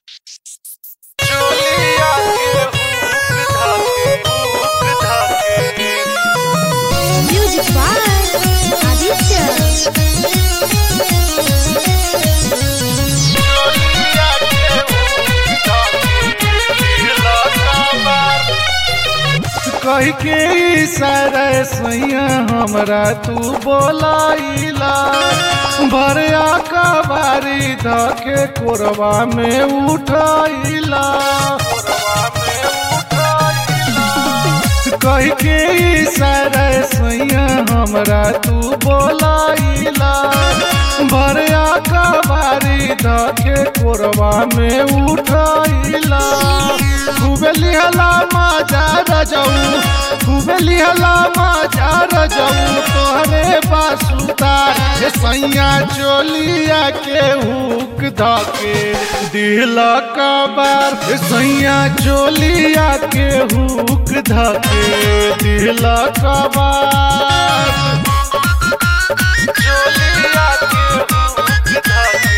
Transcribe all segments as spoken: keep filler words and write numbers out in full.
Music by Aditya. कह के इशारा सैया हमरा तू बोलाइला भरिया कबारी धके कोरबा में उठाइला कह के इशारा सैया हमरा तू बोलाइला भरिया कबारी धके कोरबा में उठाइला खूबे लिहला मजा रजऊ खूबे लिहला मजा रजऊ तोहरे बासुदार हे सैया चोलिया के हुक धके दिला कबार हे सैया चोलिया के हुक धके दिला कबार चोलिया के हुक धके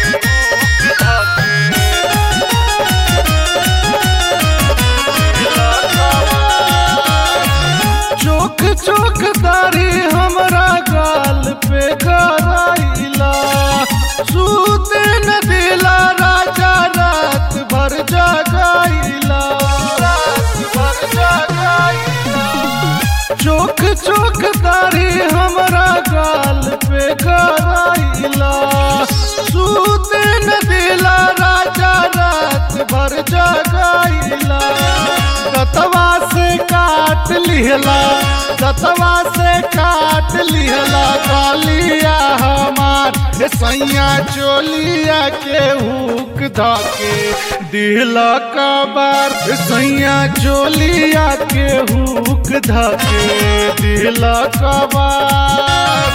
चोक चोक दारी हमरा गाल पे कराइला सूते न दिला राजा रात भर जगाइला रात भर जगाइला चोक चोक दारी हमरा गाल पे कराइला सूते न दिला राजा रात भर जगाइला दतवा से काट लिहला दतवा से काट लिहला कालिया हमार हे सैया चोलिया के हुक धके दिला कबार हे सैया चोलिया के हुक धके दिला कबार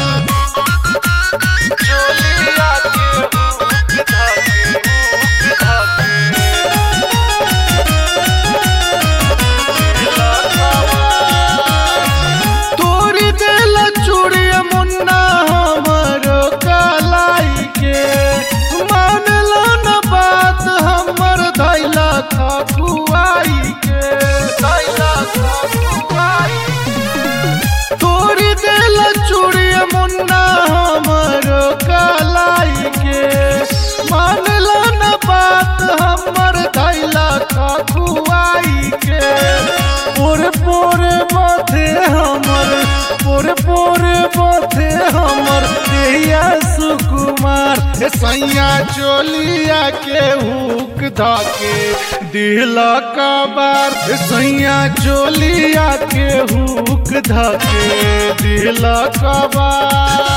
चोलिया के हुक धके मुन्ना हमरो कलाई के मानला न बात हमर धैला खकुआई के धैला खकुआई तोरी देला चूड़िया मुन्ना हमरो कलाई के मानला न बात हमर धैला खकुआई के पोरे पोरे माथे हमर पोरे पोरे माथे हमर देहिया सुकुमार हे सैया चोलिया के हुक धके दिला कबार हे सैया चोलिया के हुक धके दिला कबार।